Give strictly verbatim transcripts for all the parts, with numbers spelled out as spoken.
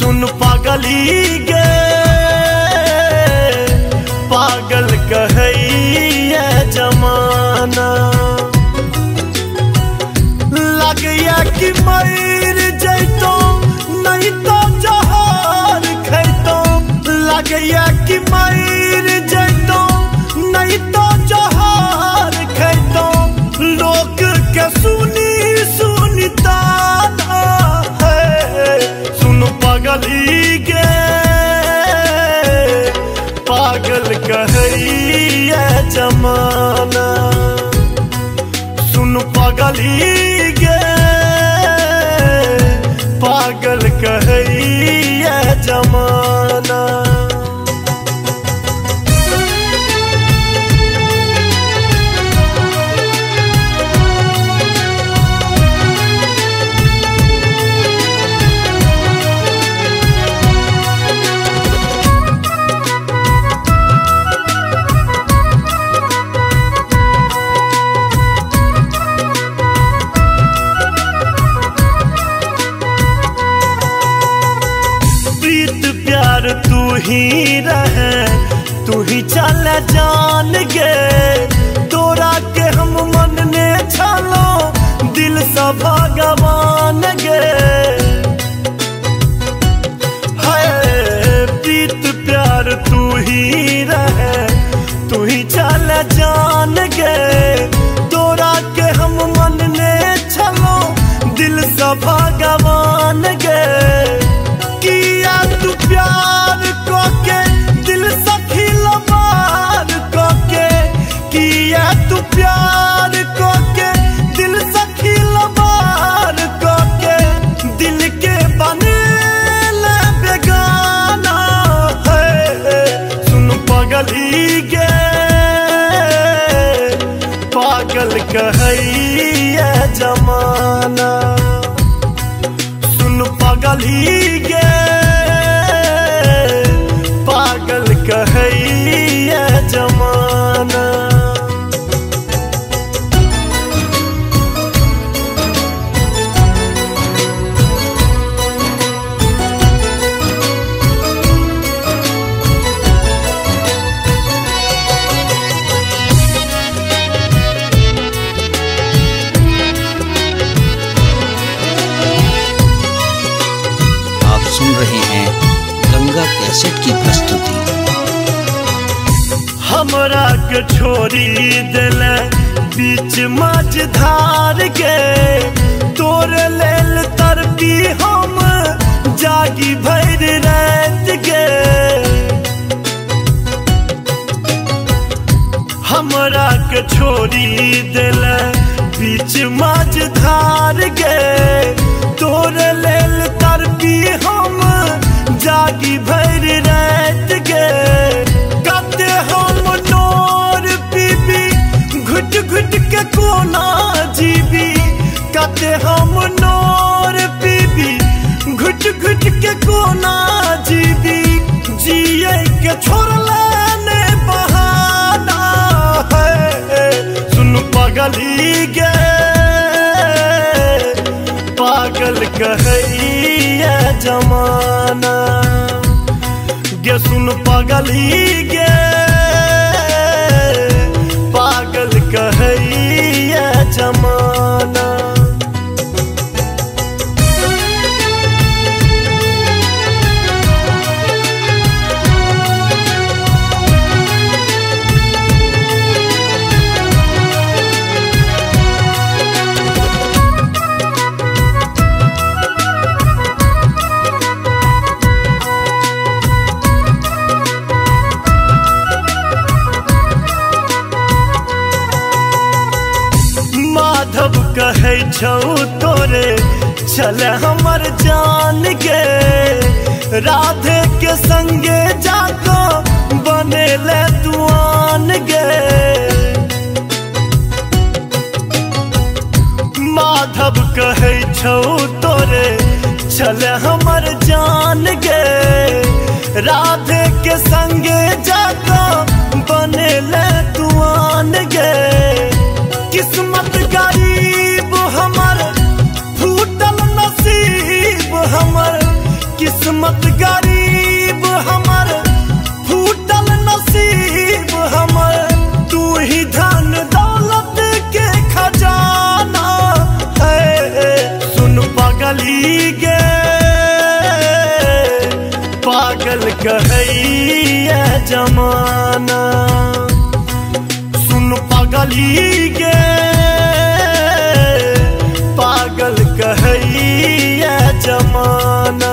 सुन पागली गे पागल कहैया जमाना लगैया कि मर जैतो नहीं तो जहर खैतो लगैया कि मर जैतो नहीं तो जहर खैतो लोग के सुनी सुनता है सुन पागली गे पागल कहैया जमाना सुन पागली गे पागल कहैया जमाना तू ही रहे तू ही चल जान गे तोरा के हम मन ने छलो दिल सा भगवान गे हाय प्रीत प्यार तू ही रहे तू ही चल जान गे तोरा के हम मन ने छलो दिल सा भगवान गे किया तू प्यार को के दिल सखी लबार को के किया तू प्यार को के दिल सखी लबार को के दिल के बने ले बेगाना है सुन पागली गे पागल कहैया जमाना सुन पागली गे पागल कहैया जमाना आप सुन रहे हैं गंगा कैसेट की प्रस्तुति। हमरा के छोड़ी दिल बीच मझधार के तोर लेल तरपी हम जागी भर रात के हमरा के छोड़ी दिल बीच मझधार के तोर लेल तरपी हम जागी भर रात के कते हम नोर पीबी घुट घुट के कोना जीबी कते हम नोर पीबी घुट घुट के कोना जीबी जिए के छोड़ला ने बहाना है सुन पागली गे पागल कहैया जमाना गे सुन पागली गे पागल कहैया जमाना माधव कहे छौ तोरे चल हमर जान गे राधे के संगे जाको बने ले दुआन गे माधव कहे छौ तोरे चल हमर जान गे राधे के संगे जाको बने ले दुआन गे किस्मत गरीब हमर फूटल नसीब हमर किस्मत गरीब हमर फूटल नसीब हमर तू ही धन दौलत के खजाना है सुन पगली गे पागल कहैया जमाना सुन पगली गे पागल कहैया जमाना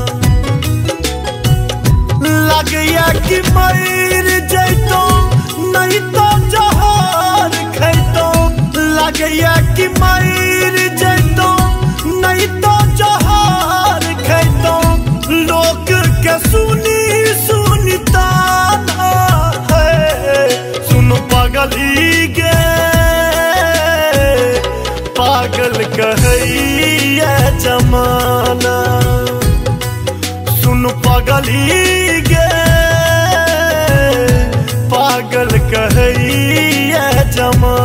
लगया कि मर जैतो नहीं तो जहर खैतो लगया कि मर जैतो नहीं तो जहर खैतो लोग के सुनी सुनता है सुन पगली गे पागल कहैया जमाना सुन पगली गे पागल कहैया जमाना